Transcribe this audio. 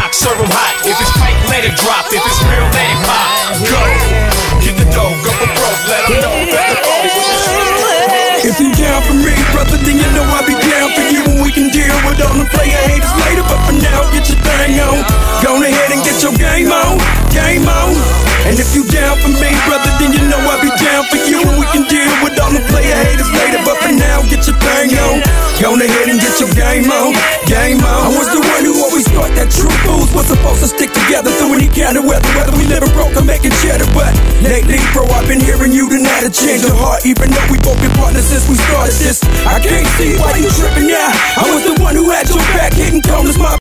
block, serve 'em hot. If it's fake, let it drop. If it's real, let it pop. Go, get the dough, go for broke, let 'em know that the party with the shit. If you down for me, brother, then you know I'll be down for you. And we can deal with all the player haters later. But for now, get your thing on. Go ahead and get your game on. Game on. And if you down for me, brother, then you know I'll be down for you. And we can deal with all the player haters later. But for now, get your thing on. Go ahead and get your game on. Game on. I was the one who always thought that true fools were supposed to stick together through any kind of weather. Whether we living broke or making cheddar. But lately, bro, I've been hearing you tonight to change your heart. Even though we both been partners since we started this. I can't see why you tripping now. I was the one who had your back hitting corners. My